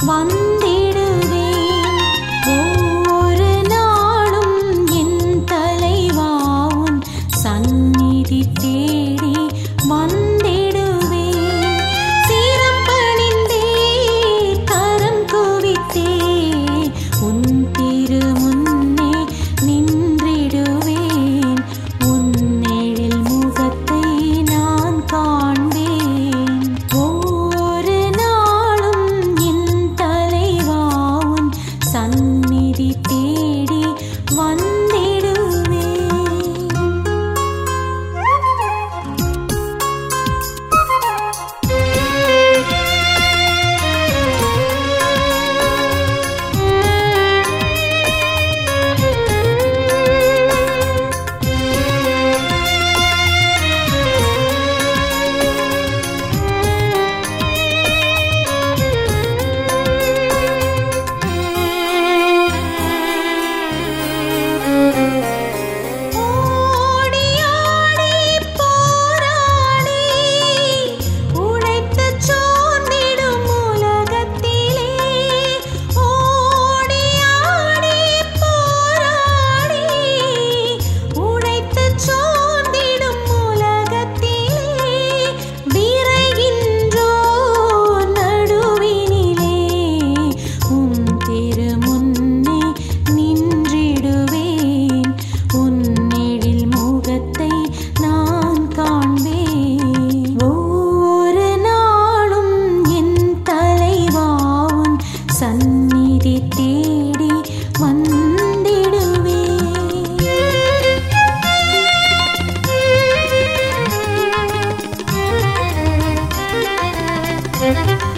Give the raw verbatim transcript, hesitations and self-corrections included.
வந்திடுவேன். ஒவ்வொரு நாளும் என் தலைவா உன் சந்நிதி தேடி வந்திடுவேன். சிரம் பணிந்தே கரம் குவித்தே உன் திரு முன்னே நின்றிடுவேன். உன்னெழில் முகத்தை நான் காண்பேன். ஒவ்வொரு நாளும் என் தலைவா உன் சந்நிதி தேடி வந்திடுவேன். ஓடி ஆடி போராடி உழைத்துச் சோர்ந்திடும் உலகத்திலே, ஓடி ஆடி போராடி உழைத்துச் சோர்ந்திடும் உலகத்திலே, விரைகின்றோர் நடுவினிலே உம் திரு முன்னே நின்றிடுவேன். உன்னெழில் முகத்தை நான் காண்பேன். ஒவ்வொரு நாளும் என் தலைவா உன் சந்நிதி தேடி வந்திடுவேன்.